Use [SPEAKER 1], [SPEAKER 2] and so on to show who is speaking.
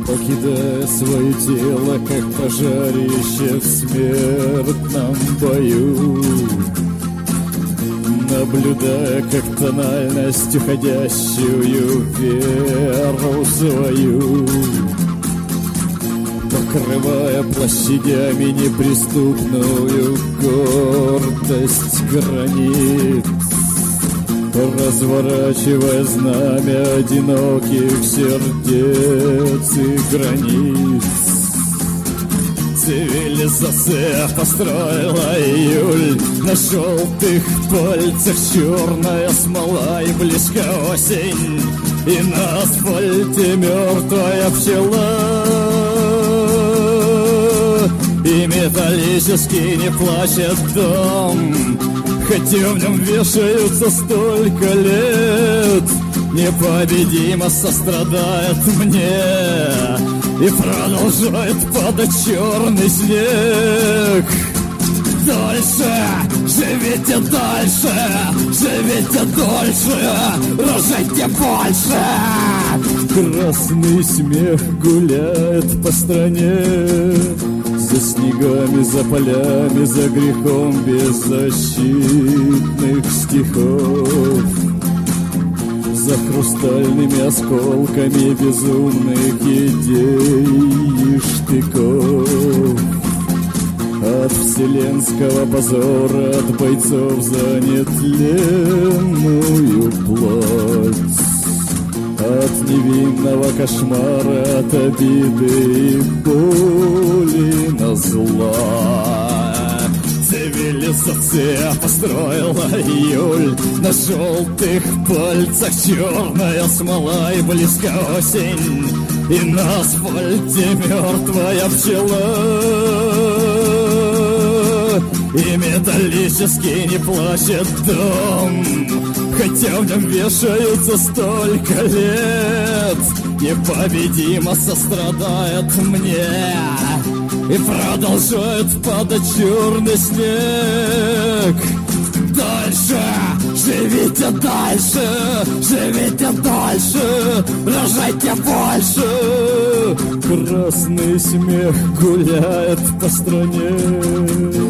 [SPEAKER 1] покидая свое тело, как пожарище в смертном бою, наблюдая, как тональность, уходящую веру свою, покрывая площадями неприступную гордость границ, разворачивая знамя одиноких сердец и границ. Цивилизация построила июль, на желтых пальцах черная смола, и близко осень, и на асфальте мертвая пчела. И металлический не плачет дом, хотя в нем вешаются столько лет. Непобедимо сострадает мне и продолжает падать черный снег. Дальше, живите дальше, живите дольше, рожайте больше. Красный смех гуляет по стране, за снегами, за полями, за грехом беззащитных стихов, за хрустальными осколками безумных идей и штыков. От вселенского позора, от бойцов за нетленную плоть, от невинного кошмара, от обиды и боли на зла. Цивилизация построила июль, на желтых пальцах черная смола, и близко осень, и на асфальте мертвая пчела. И металлический не плачет дом, хотя в нем вешаются столько лет. Непобедимо сострадает мне и продолжает падать черный снег. Дальше, живите дальше, живите дальше, рожайте больше. Красный смех гуляет по стране.